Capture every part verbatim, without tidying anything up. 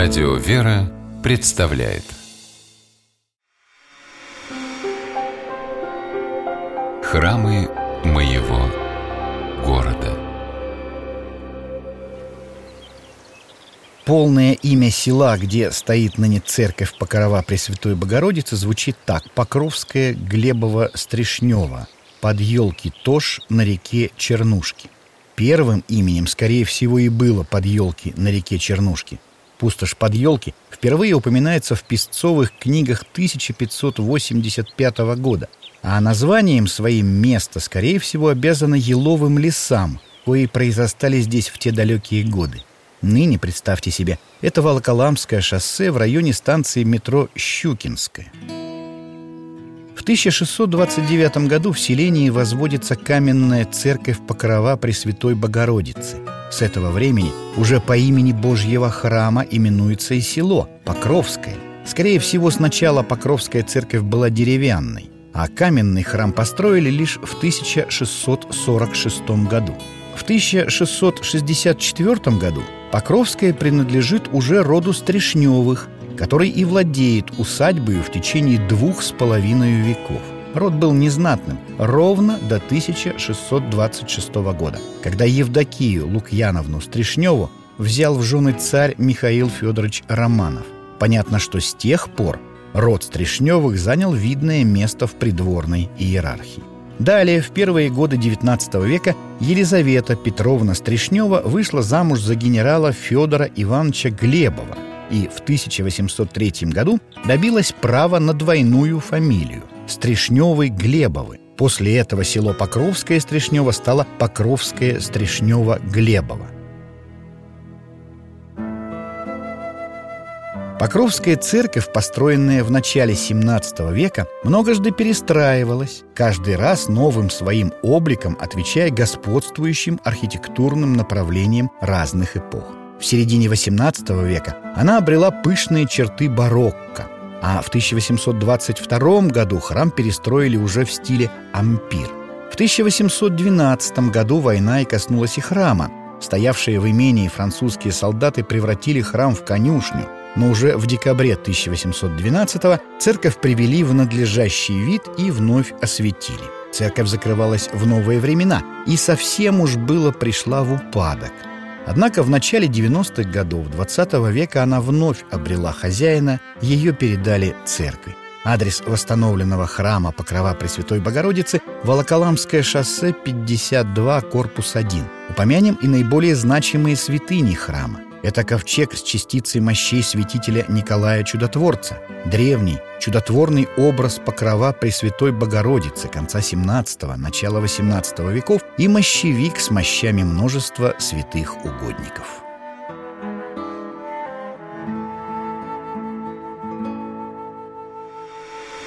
Радио «Вера» представляет Храмы моего города. Полное имя села, где стоит ныне церковь Покрова Пресвятой Богородицы, звучит так: Покровское Глебово-Стришнево, под елки Тош на реке Чернушки. Первым именем, скорее всего, и было под елки на реке Чернушки. Пустошь под елки впервые упоминается в песцовых книгах тысяча пятьсот восемьдесят пятого года, а названием своим место, скорее всего, обязано еловым лесам, кои произрастали здесь в те далекие годы. Ныне, представьте себе, это Волоколамское шоссе в районе станции метро Щукинская. В тысяча шестьсот двадцать девятом году в селении возводится каменная церковь Покрова Пресвятой Богородицы. С этого времени уже по имени Божьего храма именуется и село Покровское. Скорее всего, сначала Покровская церковь была деревянной, а каменный храм построили лишь в тысяча шестьсот сорок шестом году. В тысяча шестьсот шестьдесят четвёртом году Покровское принадлежит уже роду Стришневых, который и владеет усадьбой в течение двух с половиной веков. Род был незнатным ровно до тысяча шестьсот двадцать шестого года, когда Евдокию Лукьяновну Стришневу взял в жены царь Михаил Федорович Романов. Понятно, что с тех пор род Стришневых занял видное место в придворной иерархии. Далее, в первые годы девятнадцатого века, Елизавета Петровна Стришнева вышла замуж за генерала Федора Ивановича Глебова и в тысяча восемьсот третьем году добилась права на двойную фамилию – Стришневы-Глебовы. После этого село Покровское Стришнево стало Покровское Стришнево-Глебово. Покровская церковь, построенная в начале семнадцатого века, многожды перестраивалась, каждый раз новым своим обликом отвечая господствующим архитектурным направлениям разных эпох. В середине восемнадцатого века она обрела пышные черты барокко, а в тысяча восемьсот двадцать втором году храм перестроили уже в стиле ампир. В тысяча восемьсот двенадцатом году война и коснулась и храма. Стоявшие в имении французские солдаты превратили храм в конюшню, но уже в декабре тысяча восемьсот двенадцатого церковь привели в надлежащий вид и вновь осветили. Церковь закрывалась в новые времена и совсем уж было пришла в упадок. Однако в начале девяностых годов двадцатого века она вновь обрела хозяина, ее передали церкви. Адрес восстановленного храма Покрова Пресвятой Богородицы – Волоколамское шоссе, пятьдесят два, корпус один. Упомянем и наиболее значимые святыни храма. Это ковчег с частицей мощей святителя Николая Чудотворца, древний чудотворный образ Покрова Пресвятой Богородицы конца семнадцатого – начала восемнадцатого веков и мощевик с мощами множества святых угодников.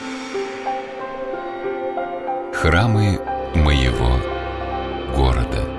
Храмы моего города.